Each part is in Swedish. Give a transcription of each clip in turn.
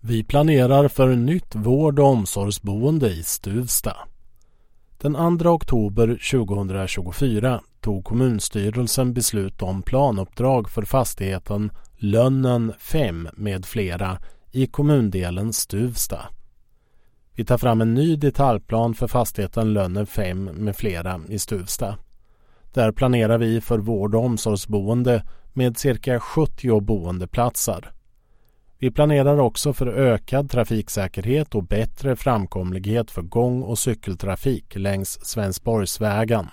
Vi planerar för nytt vård- och omsorgsboende i Stuvsta. Den 2 oktober 2024 tog kommunstyrelsen beslut om planuppdrag för fastigheten Lönnen 5 med flera i kommundelen Stuvsta. Vi tar fram en ny detaljplan för fastigheten Lönnen 5 med flera i Stuvsta. Där planerar vi för vård- och omsorgsboende med cirka 70 boendeplatser. Vi planerar också för ökad trafiksäkerhet och bättre framkomlighet för gång- och cykeltrafik längs Svensborgsvägen.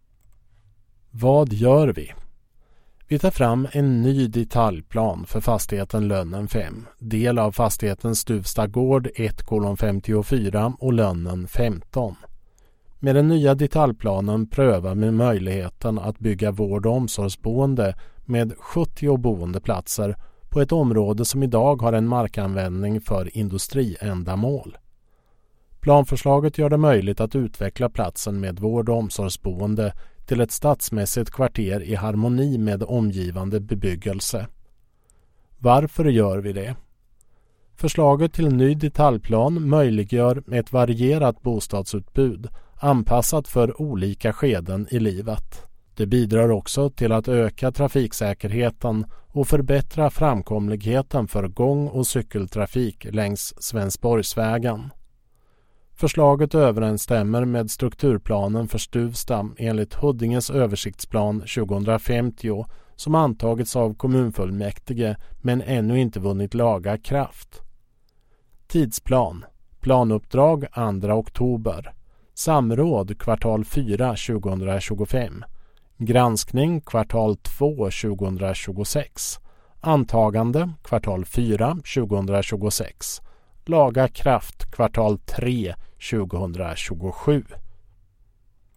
Vad gör vi? Vi tar fram en ny detaljplan för fastigheten Lönnen 5, del av fastigheten Stuvsta gård 1:54 och Lönnen 15. Med den nya detaljplanen prövar vi möjligheten att bygga vård- och omsorgsboende med 70 boendeplatser på ett område som idag har en markanvändning för industriändamål. Planförslaget gör det möjligt att utveckla platsen med vård- och omsorgsboende till ett stadsmässigt kvarter i harmoni med omgivande bebyggelse. Varför gör vi det? Förslaget till ny detaljplan möjliggör ett varierat bostadsutbud anpassat för olika skeden i livet. Det bidrar också till att öka trafiksäkerheten och förbättra framkomligheten för gång- och cykeltrafik längs Svensborgsvägen. Förslaget överensstämmer med strukturplanen för Stuvsta enligt Huddinges översiktsplan 2050 som antagits av kommunfullmäktige men ännu inte vunnit laga kraft. Tidsplan. Planuppdrag 2 oktober. Samråd kvartal 4 2025. Granskning kvartal 2 2026. Antagande kvartal 4 2026. Laga kraft kvartal 3 2027.